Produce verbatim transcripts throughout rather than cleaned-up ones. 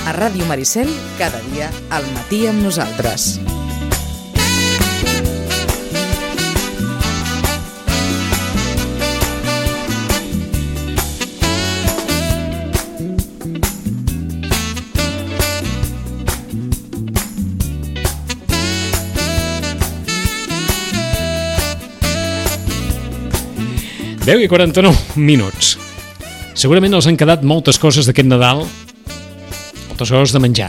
A Ràdio Maricel, cada dia al matí amb nosaltres. deu i quaranta-nou minuts. Segurament els han quedat moltes coses d'aquest Nadal, moltes coses de menjar.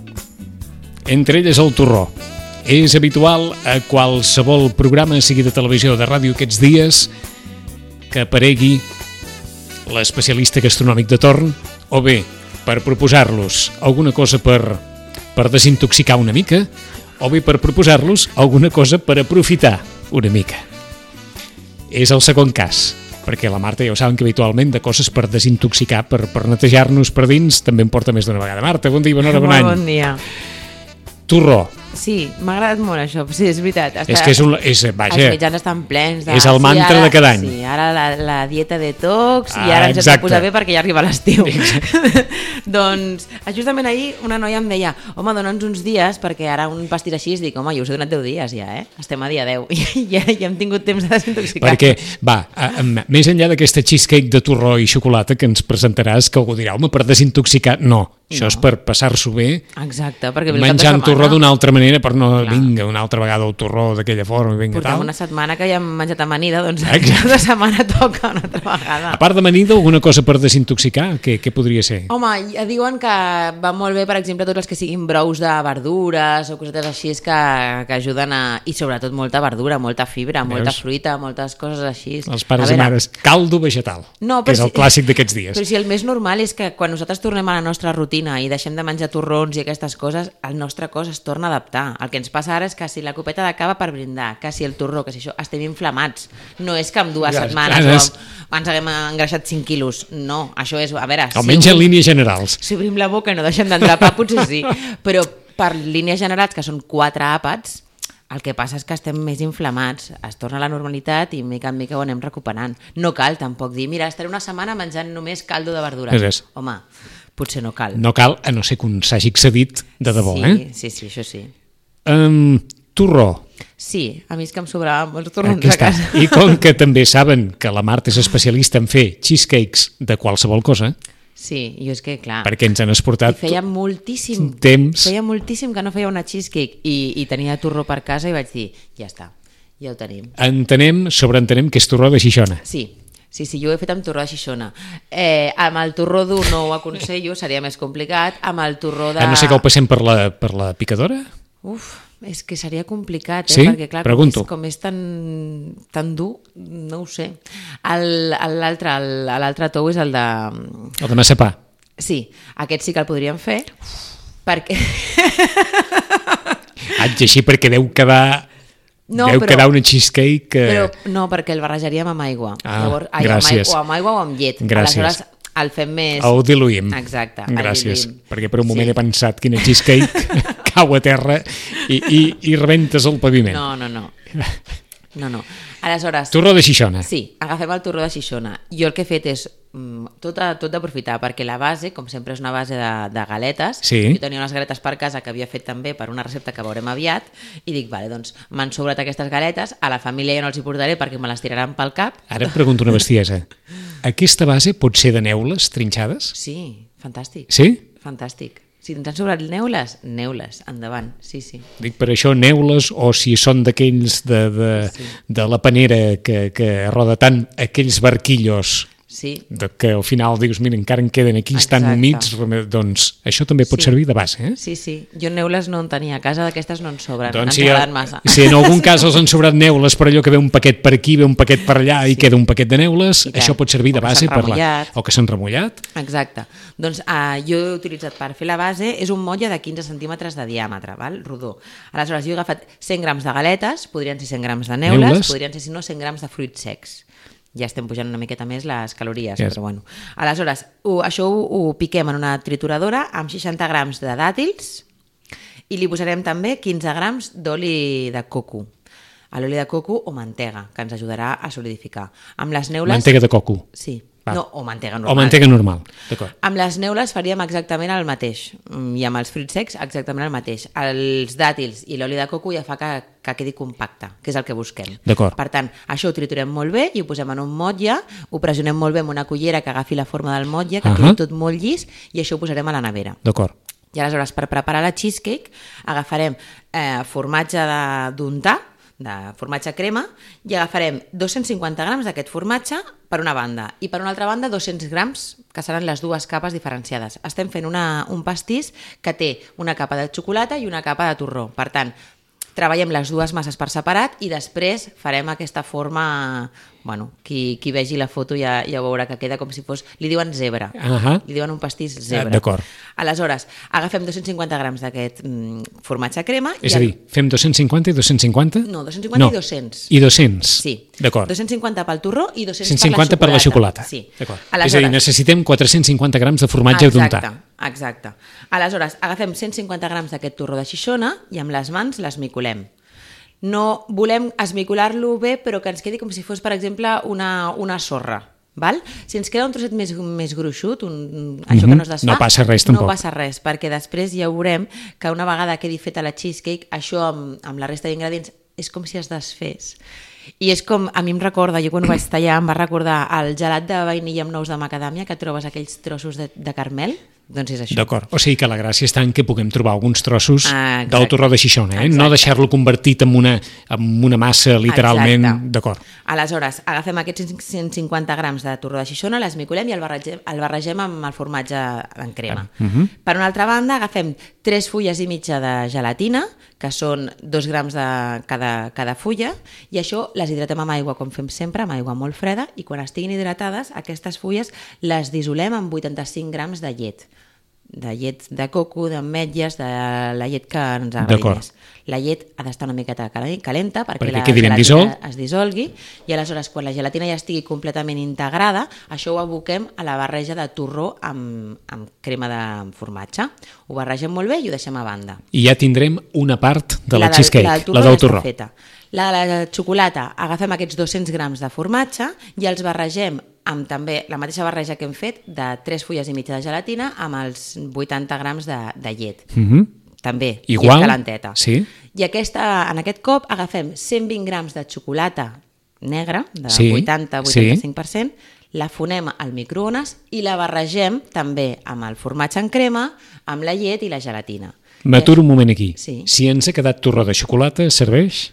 Entre elles el torró. És habitual a qualsevol programa, sigui de televisió o de ràdio aquests dies, que aparegui l'especialista gastronòmic de torn, o bé per proposar-los alguna cosa per, per desintoxicar una mica, o bé per proposar-los alguna cosa per aprofitar una mica. És el segon cas, perquè la Marta ja ho saben que habitualment de coses per desintoxicar, per, per netejar-nos per dins, també en porta més d'una vegada. Marta, bon dia, bona hora, bon any. Molt bon dia. Torró. Sí, m'ha agradat molt això, sí, és veritat. Està, és que és un... És, vaja, els mitjans estan plens. De, és el mantra sí, ara, de cada any. Sí, ara la, la dieta detox, ah, i ara ens hem exacte. de posar bé perquè ja arriba l'estiu. Doncs, justament ahir una noia em deia, home, dona'ns uns dies, perquè ara un pastís així, dic, home, jo us he donat deu dies ja, eh? Estem a dia deu, i ja, ja hem tingut temps de desintoxicar. Perquè, va, a, a, més enllà d'aquesta cheesecake de torró i xocolata que ens presentaràs, que algú dirà, home, per desintoxicar, no. Això no. És per passar-s'ho bé. Exacte, perquè menjant torró d'una altra manera, per no, clar. Vinga, una altra vegada el torró d'aquella forma, vinga, portem tal. una setmana que ja hem menjat amanida, doncs aquesta setmana toca una altra vegada. A part d'amanida, alguna cosa per desintoxicar? Què, què podria ser? Home, ja diuen que va molt bé, per exemple, tots els que siguin brous de verdures o cosetes així que, que ajuden a... I sobretot molta verdura, molta fibra, Veus? molta fruita, moltes coses així. Els pares i mares, caldo vegetal, no, que és el si... clàssic d'aquests dies. Però si el més normal és que quan nosaltres tornem a la nostra rutina i deixem de menjar torrons i aquestes coses, el nostre cos es torna a adaptar. El que ens passa ara és que si la copeta de cava per brindar, que si el torró, que si això, estem inflamats. No és que en dues ja, setmanes ja, és... o ens haguem engreixat cinc quilos. No, això és, a veure... Almenys si en línies generals. Si obrim la boca i no deixem d'endrapar, potser sí. Però per línies generals, que són quatre àpats, el que passa és que estem més inflamats, es torna a la normalitat i mica en mica ho anem recuperant. No cal tampoc dir, mira, estaré una setmana menjant només caldo de verdures. És, és. Home, potser no cal. No cal, a no ser que un s'hagi excedit de debò, sí, eh? Sí, sí, això sí. Um, torró. Sí, a mi és que em sobraven molts torrons Aquí a casa. I com que també saben que la Marta és especialista en fer cheesecakes de qualsevol cosa, sí, jo és que, clar... perquè ens han exportat... I feia moltíssim temps. Feia moltíssim que no feia una cheesecake i, i tenia torró per casa i vaig dir, ja està, ja ho tenim. Entenem, sobreentenem que és torró de Xixona. Sí, sí, sí, jo ho he fet amb torró de Xixona. Eh, amb el torró dur no ho aconsello, seria més complicat. Amb el torró de... A no sé que ho passem per la, per la picadora? Uf, és que seria complicat, eh? Sí? Perquè clar, Pregunto. com és, com és tan, tan dur, no ho sé. L'altre tou és el de... El de massapà. Sí, aquest sí que el podríem fer, perquè... Haig així perquè deu quedar... No, deu però, quedar una cheesecake que... Però no, perquè el barrejaríem amb aigua. Ah, Llavors, ai, gràcies. Amb aigua, o amb aigua o amb llet. Gràcies. Aleshores el fem més... El diluïm. Exacte. Gràcies, diluïm. perquè per un moment sí. he pensat quina cheesecake cau a terra i, i, i rebentes el paviment. No, no, no. No, no. Aleshores... Torró de Xixona. Sí, agafem el torró de Xixona. Jo el que he fet és mm, tot, a, tot d'aprofitar, perquè la base, com sempre, és una base de, de galetes. Sí. Jo tenia unes galetes per casa que havia fet també per una recepta que veurem aviat, i dic, vale, doncs m'han sobrat aquestes galetes, a la família ja no els hi portaré perquè me les tiraran pel cap. Ara et pregunto una bestiesa. Aquesta base pot ser de neules trinxades? Sí, fantàstic. Sí? Fantàstic. Si ens han sobrat neules, neules, endavant, sí, sí. Dic per això neules, o si són d'aquells de, de, sí. de la panera que, que roda tant aquells barquillos sí. de, que al final dius, mira, encara en queden aquí, Exacte. Estan humits, doncs això també pot sí. servir de base, eh? Sí, sí. Jo neules no en tenia a casa, d'aquestes no en sobren, doncs ens si agraden massa. Si en algun cas els han sobrat neules, per allò que ve un paquet per aquí, ve un paquet per allà sí. i queda un paquet de neules, això pot servir de base per la... O que s'han remullat. Exacte. Doncs uh, jo he utilitzat per fer la base, és un motlle de quinze centímetres de diàmetre, val? Rodó. Aleshores, jo he agafat cent grams de galetes, podrien ser cent grams de neules, neules. podrien ser, si no, cent grams de fruits secs. Ja estem pujant una miqueta més les calories, yes. però bueno. Aleshores, ho, això ho, ho piquem en una trituradora amb seixanta grams de dàtils i li posarem també quinze grams d'oli de coco. L'oli de coco o mantega, que ens ajudarà a solidificar. Amb les neules... Mantega de coco. Sí. Va. No, o mantega normal. O mantega normal, d'acord. Amb les neules faríem exactament el mateix, i amb els fruits secs exactament el mateix. Els dàtils i l'oli de coco ja fa que, que quedi compacte, que és el que busquem. D'acord. Per tant, això ho triturem molt bé i ho posem en un motlle, ho pressionem molt bé amb una cullera que agafi la forma del motlle, que uh -huh. quedi tot molt llis, i això ho posarem a la nevera. D'acord. I aleshores, per preparar la cheesecake, agafarem eh, formatge d'untar, de formatge crema, i agafarem dos-cents cinquanta grams d'aquest formatge per una banda, i per una altra banda dos-cents grams, que seran les dues capes diferenciades. Estem fent una, un pastís que té una capa de xocolata i una capa de torró. Per tant, treballem les dues masses per separat i després farem aquesta forma... Bueno, qui, qui vegi la foto ja, ja veurà que queda com si fos... Li diuen zebra. Uh -huh. Li diuen un pastís zebra. D'acord. Aleshores, agafem dos-cents cinquanta grams d'aquest mm, formatge crema... És a dir, fem dos-cents cinquanta i dos-cents cinquanta? No, dos-cents cinquanta no. i dos-cents. I dos-cents? Sí. D'acord. dos-cents cinquanta pel torró i dos-cents cent cinquanta per la xocolata. Sí. D'acord. Aleshores... És a dir, necessitem quatre-cents cinquanta grams de formatge d'untar. Exacte, exacte. Aleshores, agafem cent cinquanta grams d'aquest torró de Xixona i amb les mans l'esmicolem. No volem esmicolar-lo bé, però que ens quedi com si fos, per exemple, una, una sorra. Val? Si ens queda un trosset més, més gruixut, un, això que no es desfà, no passa res tampoc. No passa res, perquè després ja veurem que una vegada quedi feta la cheesecake, això amb, amb la resta d'ingredients és com si es desfés. I és com, a mi em recorda, jo quan ho vaig tallar em va recordar el gelat de vainilla amb nous de macadàmia, que trobes aquells trossos de, de caramel, doncs és això. D'acord, o sigui que la gràcia està en que puguem trobar alguns trossos ah, del torró de Xixona, eh? Exacte. No deixar-lo convertit en una, en una massa literalment... D'acord. Aleshores, agafem aquests cent cinquanta grams de torró de Xixona, l'esmicolem i el barregem, el barregem amb el formatge en crema. Uh -huh. Per una altra banda, agafem tres fulles i mitja de gelatina, que són dos grams de cada, cada fulla, i això les hidratem amb aigua, com fem sempre, amb aigua molt freda, i quan estiguin hidratades, aquestes fulles les dissolem amb vuitanta-cinc grams de llet. De llet de coco, d'ametlles, de la llet que ens agradi més. La llet ha d'estar una miqueta calenta perquè, perquè la gelatina dissol. es dissolgui, i aleshores quan la gelatina ja estigui completament integrada, això ho aboquem a la barreja de torró amb, amb crema de formatge. Ho barregem molt bé i ho deixem a banda. I ja tindrem una part de la, la cheesecake, la del torró. La del torró. Feta. La de la xocolata, agafem aquests dos-cents grams de formatge i els barregem amb també la mateixa barreja que hem fet de tres fulles i mitja de gelatina amb els vuitanta grams de, de llet. Uh -huh. També, igual, llet calenteta. Sí. I aquesta, en aquest cop agafem cent vint grams de xocolata negra, de sí. vuitanta a vuitanta-cinc per cent, sí. La fonem al microones i la barregem també amb el formatge en crema, amb la llet i la gelatina. M'aturo un moment aquí. Sí. Si ens ha quedat torró de xocolata, serveix?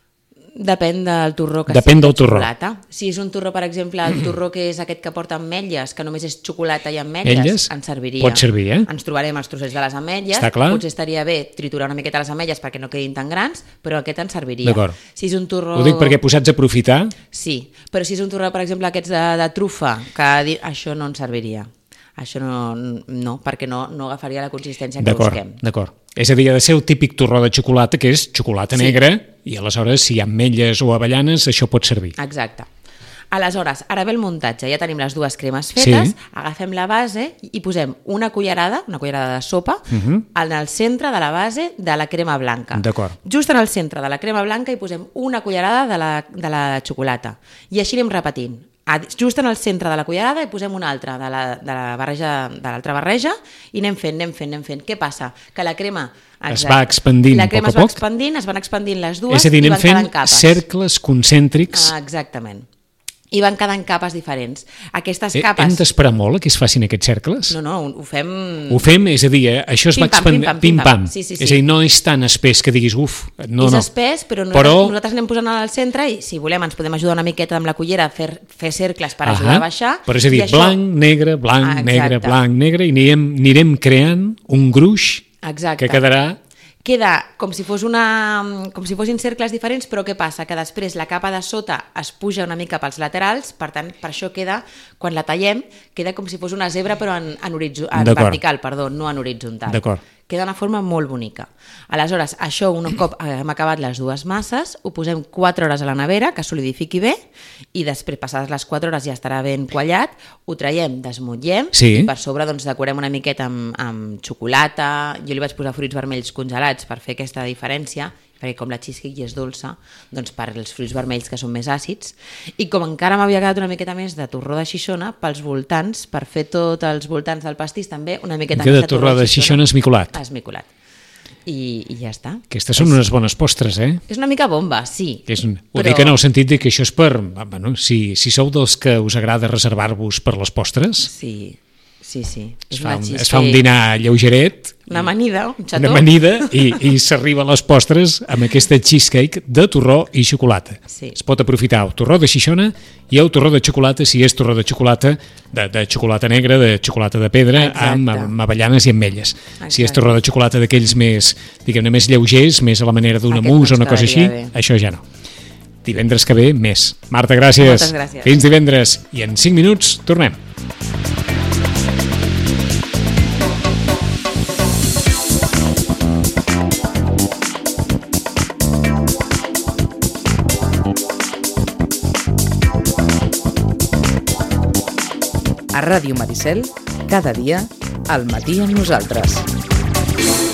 Depèn del torró que Depèn sigui del de torró. xocolata. Si és un torró, per exemple, el torró que és aquest que porta ametlles, que només és xocolata i ametlles, Elles? ens serviria. Pot servir, eh? Ens trobarem els trossets de les ametlles. Està clar. Potser estaria bé triturar una miqueta les ametlles perquè no quedin tan grans, però aquest ens serviria. D'acord. Si és un torró... Ho dic perquè posats a aprofitar... Sí, però si és un torró, per exemple, aquests de, de trufa, que això no ens serviria. Això no, no perquè no, no agafaria la consistència que busquem. D'acord. És a dir, ha de ser el típic torró de xocolata, que és xocolata sí. negra, i aleshores, si hi ha ametlles o avellanes, això pot servir. Exacte. Aleshores, ara ve el muntatge. Ja tenim les dues cremes fetes, sí. Agafem la base i posem una cullerada, una cullerada de sopa, uh-huh. en el centre de la base de la crema blanca. D'acord. Just en el centre de la crema blanca hi posem una cullerada de la, de la xocolata. I així anem repetint. Just en el centre de la cullerada hi posem una altra de la, de la barreja, de l'altra barreja, i anem fent, anem fent, anem fent. Què passa? Que la crema... Exacte, es va expandint la crema a poc a poc. es va expandint, es van expandint les dues, és a dir, i van quedant capes. Cercles concèntrics. Ah, exactament. I van quedant capes diferents. Aquestes eh, capes... Hem d'esperar molt que es facin aquests cercles? No, no, ho fem... Ho fem, és a dir, eh, això es pim, va expandint... Pim-pam, pim-pam. Sí, sí, sí. És a dir, no és tan espès que diguis, uf, no, és no. És espès, però nosaltres, però nosaltres anem posant al centre i, si volem, ens podem ajudar una miqueta amb la cullera a fer, fer cercles per Ahà. ajudar a baixar. Però és a dir, això... blanc, negre, blanc, ah, negre, blanc, negre, i anirem, anirem creant un gruix exacte. que quedarà... Queda com si fos una, com si fossin cercles diferents, però què passa? Que després la capa de sota es puja una mica pels laterals, per tant, per això queda, quan la tallem, queda com si fos una zebra però en, en, horitzo, en vertical, perdó, no en horitzontal. D'acord. Queda una forma molt bonica. Aleshores, això, un cop hem acabat les dues masses, ho posem quatre hores a la nevera, que solidifiqui bé, i després, passades les quatre hores, ja estarà ben quallat, ho traiem, desmotllem, sí. i per sobre doncs, decorem una miqueta amb, amb xocolata, jo li vaig posar fruits vermells congelats per fer aquesta diferència, perquè com la cheesecake és dolça, doncs per els fruits vermells que són més àcids, i com encara m'havia quedat una miqueta més de torró de Xixona, pels voltants, per fer tots els voltants del pastís també, una miqueta més de torró de Xixona esmicolat. Esmicolat. I, i ja està. Aquestes són és, unes bones postres, eh? És una mica bomba, sí. És un, ho però... dic en el sentit de que això és per... Bueno, si, si sou dels que us agrada reservar-vos per les postres... Sí, sí, sí. Es fa, un, es fa un dinar lleugeret... Una amanida, un xató. Una amanida i, i s'arriba a les postres amb aquesta cheesecake de torró i xocolata. Sí. Es pot aprofitar el torró de Xixona i el torró de xocolata, si és torró de xocolata, de, de xocolata negra, de xocolata de pedra, amb, amb avellanes i ametlles. Exacte. Si és torró de xocolata d'aquells més, diguem-ne, més lleugers, més a la manera d'una mousse o una cosa així, bé. Això ja no. Divendres que ve, més. Marta, gràcies. Moltes gràcies. Fins divendres. I en cinc minuts tornem. A Ràdio Maricel, cada dia, al matí amb nosaltres.